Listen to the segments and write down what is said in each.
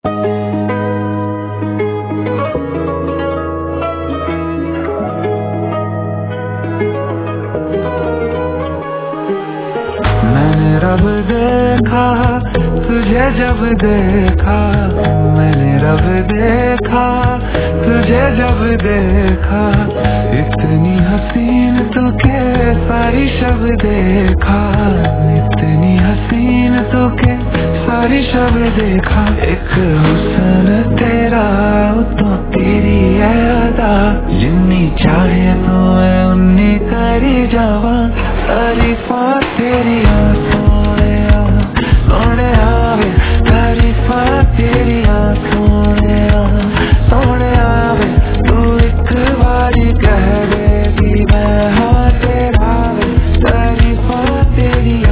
मैंने रब देखा तुझे जब देखा, मैंने रब देखा तुझे जब देखा, इतनी हसीन तू के सारी शब देखा, इतनी हसीन तू के सारी शब देखा। एक हुस्न तेरा तो तेरी अदा, जिन्नी चाहे तो मैं उन्नी करी जावा, तारीफा तेरिया सोनिया सोनिया वे, तारीफा तेरिया सोनिया सोनिया वे, तू एक बारी कह देगी मैं हाँ तेरा वे, तारीफा तेरिया।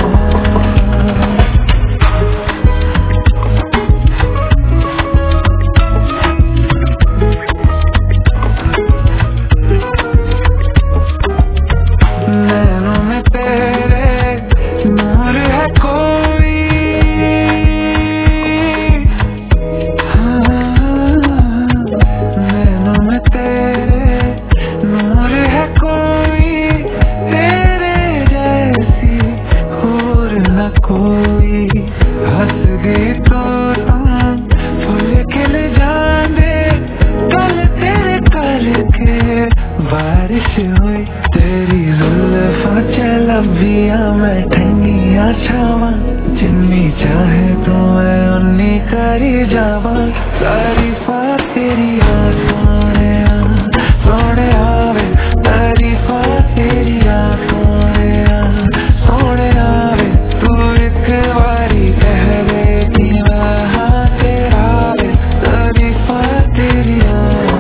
नैनों में तेरे नूर है कोई, नैनों में तेरे नूर है कोई, तेरे जैसी और न कोई। हंस गई तो तुम फूल खिल जाने, कल तेरे करके बारिश हुई, तेरी जुल्फां चलबिया मैं ठंगिया छावा, जिन्नी चाहे तो मैं उन्नी करी जावा, तारीफा तेरिया सोनिया सोनिया वे, तारीफा तेरिया सोनिया सोनिया वे, तू एक बारी कह देगी मैं हाँ तेरा वे, तारीफा तेरिया।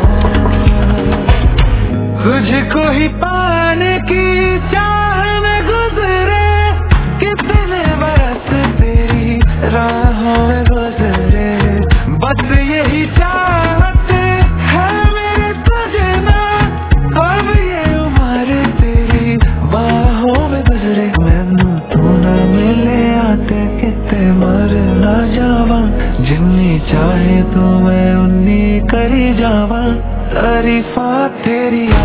तुझको ही पाने की चाह में गुजरे, कितने बरस तेरी राहों में गुजरे, बस यही चाहत है मेरे तुझे ना, अब ये उम्र तेरी बाहों में गुजरे। मैनू तू ना मिले आते किते मर ना जावा, जिन्नी चाहे तो मैं उन्नी करी जावा, तारीफा तेरिया।